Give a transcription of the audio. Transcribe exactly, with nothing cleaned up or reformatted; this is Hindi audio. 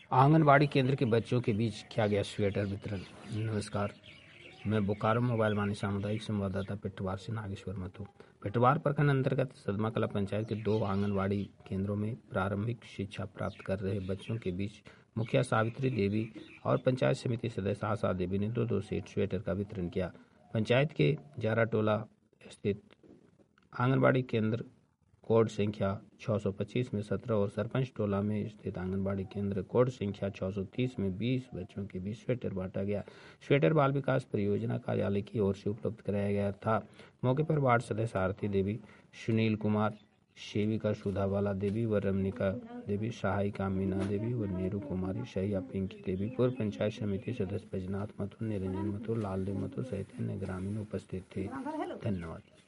आंगनबाड़ी केंद्र के बच्चों के बीच किया गया स्वेटर वितरण। नमस्कार, मैं बोकारो मोबाइल वाणी सामुदायिक संवाददाता पिटवार से नागेश्वर मथुर। पिटवार प्रखंड अंतर्गत सदमा कला पंचायत के दो आंगनबाड़ी केंद्रों में प्रारंभिक शिक्षा प्राप्त कर रहे बच्चों के बीच मुखिया सावित्री देवी और पंचायत समिति सदस्य आशा देवी ने दो दो सेट स्वेटर का वितरण किया। पंचायत के जारा टोला स्थित आंगनबाड़ी केंद्र कोड संख्या छह सौ पच्चीस में सत्रह और सरपंच टोला में स्थित आंगनबाड़ी केंद्र कोड संख्या छह सौ तीस में बीस बच्चों के बीच स्वेटर बांटा गया। स्वेटर बाल विकास परियोजना कार्यालय की ओर से उपलब्ध कराया गया था। मौके पर वार्ड सदस्य आरती देवी, सुनील कुमार, सेविका सुधाबाला देवी व रमनिका देवी, सहायिका मीना देवी व नीरू कुमारी, सहिया पिंकी देवी, पूर्व पंचायत समिति सदस्य बैजनाथ मथुर, निरंजन मथुर, लालदेव मथुर सहित अन्य ग्रामीण उपस्थित थे। धन्यवाद।